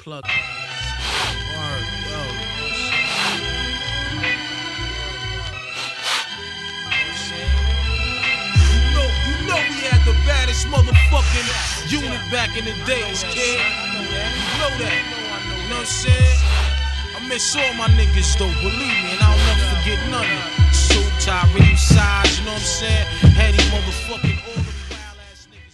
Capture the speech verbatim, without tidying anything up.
plug. Word, yo. You know, you know we had the baddest motherfucking unit back in the days, kid. You know that. You know what I'm saying? I miss all my niggas though, believe me, and I'll never forget none of it. So Tyree size, you know what I'm saying? Had these motherfucking